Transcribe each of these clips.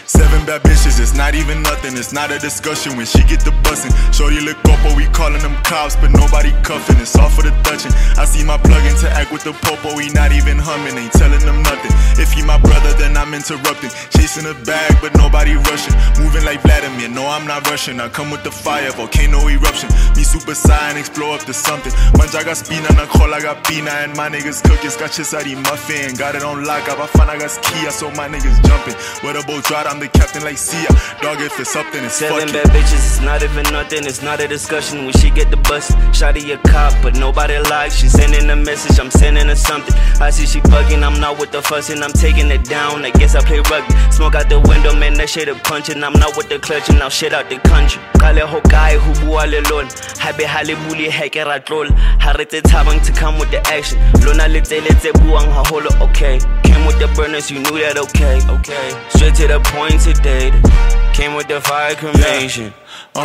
7 bad bitches, it's not even nothing, it's not a discussion when she get the bussin'. Shorty look up, but we callin' them cops, but nobody cuffin', it's all for the touchin'. I see my plug interact with the popo, he not even hummin', ain't tellin' them nothing. If he my brother, then I'm interrupting. Chasing a bag, but nobody rushin'. Moving like Vladimir, no I'm not rushing. I come with the fire, volcano eruption. Me super saiyan, explore up to something. Manjaga spina, na kola ga pina, and my niggas cooking. Scotchisari muffin, got it on lock, abafana gas kia, so my niggas jumping. With a boat ride, I'm the captain like Sia. Dog, if it's something, it's 7 fucking. bad bitches, it's not even nothing, it's not a discussion. When she get the bus, shawty a cop, but nobody likes. She sending a message, I'm sending her something. I see she bugging, I'm not with the fussing, I'm taking it down. I guess I play rugby. Smoke out the window, man, that shit a punching. I'm not with the clutching, now shit out the country. Kale ho guy who bua le lon. Happy hale bully hacker at roll. Harete tabang to come with the action. Lona lete buang ha holo, okay. Came with the burners, you knew that, okay. Straight to the point today. Came with the fire cremation.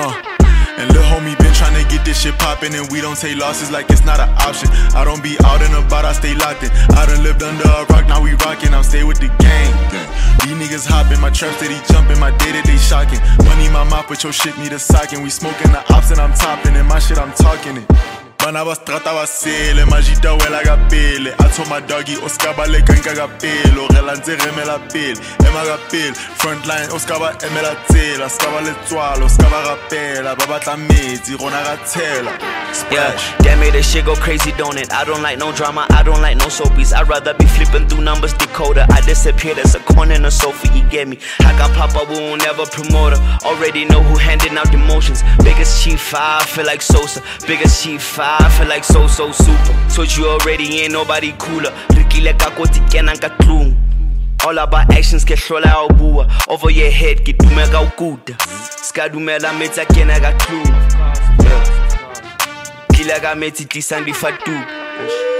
And lil' homie been tryna get this shit poppin', and we don't take losses like it's not an option. I don't be out and about, I stay locked in. I done lived under a rock, now we rockin', I'm stay with the gang. These niggas hoppin', my trap steady jumpin', my day-to-day shocking. Money my mouth, but your shit need a sockin'. We smoking the ops and I'm toppin', and my shit I'm talking it. Bana ba strata ba sele, majita wela ga pele. I told my doggy, Oscar ba le kanka ga pele. Orela nze remela pele, ema ga pele. Frontline, Oscar ba emela tsela. Oscar ba le tswalo, Oscar ba rapela. Ba batla metsi, rona ga tshela. Splash. Damn it, this shit go crazy, don't it? I don't like no drama, I don't like no soapies. I'd rather be flipping through numbers, decoder. I disappeared as a corner in a sofa, you get me? I got Papa, we won't ever promote her. Already know who handing out the motions. Biggest chief, I feel like Sosa. Biggest chief, I feel like so super. Told you already, ain't nobody cooler. Ricky like I go to Kenanka Klung. All about actions, get hlola au bua. Over your head, get dumega ukuda. Skadumela metsa kenaga clue. Kila ga metsi tlisang di fatu.